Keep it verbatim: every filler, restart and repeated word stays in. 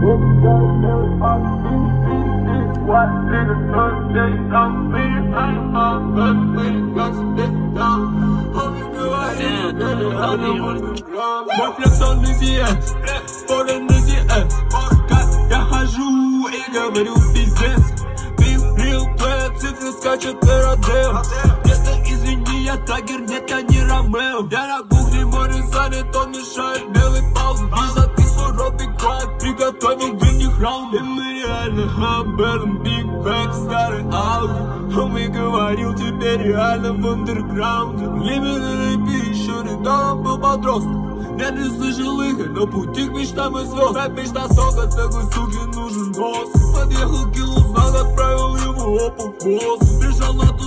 Мой флексон низиец, споры низиец. Я хожу и говорю пиздец. Ты real play, цифры скачут на родео. Где-то извини, я тагер, нет, я не Ромео. Я на кухне, море занят, он мешает белый пауз. Вижу, ты свой робби крайт, приготовил для них раунд. И мы реально об этом, Big Bang, старый Ауди. Он мне говорил, теперь реально в андерграунде. Лимитный пищу, недавно был подросток. Я не слышал их, но пути к мечтам и звезд. Рэп мечта сока, такой суки нужен нос. Подъехал кило знак, отправил ему опу пост. Бежал на ту